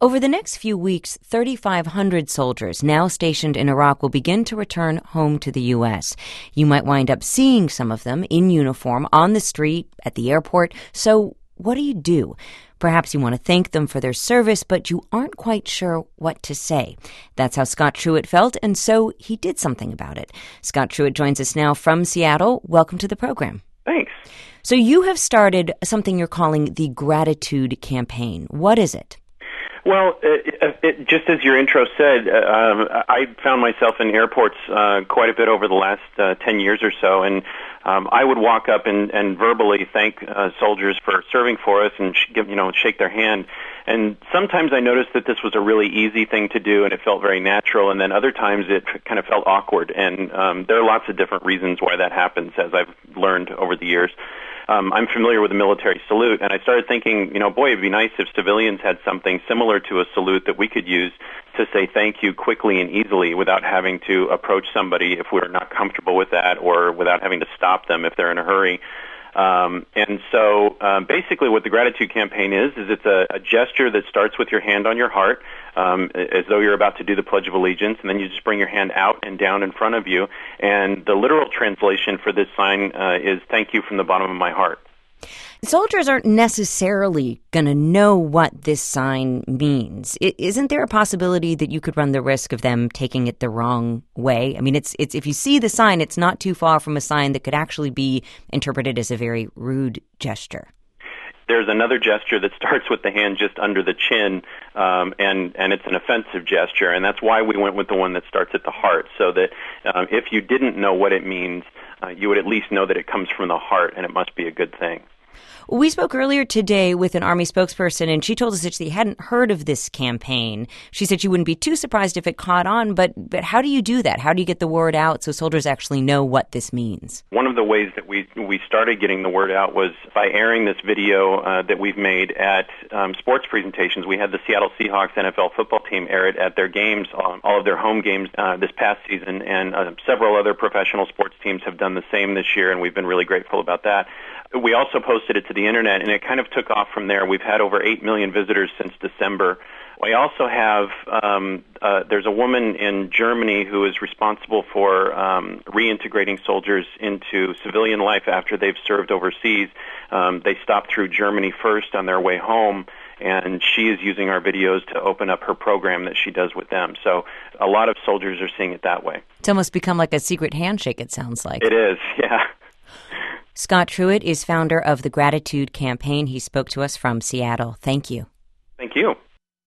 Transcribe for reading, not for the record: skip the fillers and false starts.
Over the next few weeks, 3,500 soldiers now stationed in Iraq will begin to return home to the U.S. You might wind up seeing some of them in uniform on the street, at the airport. So what do? Perhaps you want to thank them for their service, but you aren't quite sure what to say. That's how Scott Truitt felt, and so he did something about it. Scott Truitt joins us now from Seattle. Welcome to the program. Thanks. So you have started something you're calling the Gratitude Campaign. What is it? Well, just as your intro said, I found myself in airports quite a bit over the last 10 years or so, and I would walk up and verbally thank soldiers for serving for us and shake their hand. And sometimes I noticed that this was a really easy thing to do, and it felt very natural. And then other times it kind of felt awkward. And there are lots of different reasons why that happens, as I've learned over the years. I'm familiar with the military salute, and I started thinking, boy, it'd be nice if civilians had something similar to a salute that we could use to say thank you quickly and easily without having to approach somebody if we're not comfortable with that, or without having to stop them if they're in a hurry. And so basically what the Gratitude Campaign is it's a gesture that starts with your hand on your heart, as though you're about to do the Pledge of Allegiance, and then you just bring your hand out and down in front of you. And the literal translation for this sign is thank you from the bottom of my heart. Soldiers aren't necessarily going to know what this sign means. Isn't there a possibility that you could run the risk of them taking it the wrong way? I mean, it's if you see the sign, it's not too far from a sign that could actually be interpreted as a very rude gesture. There's another gesture that starts with the hand just under the chin, and it's an offensive gesture, and that's why we went with the one that starts at the heart, so that if you didn't know what it means, you would at least know that it comes from the heart, and it must be a good thing. We spoke earlier today with an Army spokesperson, and she told us that she hadn't heard of this campaign. She said she wouldn't be too surprised if it caught on, but how do you do that? How do you get the word out so soldiers actually know what this means? One of the ways that we started getting the word out was by airing this video that we've made at sports presentations. We had the Seattle Seahawks NFL football team air it at their games, all of their home games this past season, and several other professional sports teams have done the same this year, and we've been really grateful about that. We also posted it to the internet, and it kind of took off from there. We've had over 8 million visitors since December. We also have, there's a woman in Germany who is responsible for reintegrating soldiers into civilian life after they've served overseas. They stopped through Germany first on their way home, and she is using our videos to open up her program that she does with them. So a lot of soldiers are seeing it that way. It's almost become like a secret handshake, it sounds like. It is, yeah. Scott Truitt is founder of the Gratitude Campaign. He spoke to us from Seattle. Thank you. Thank you.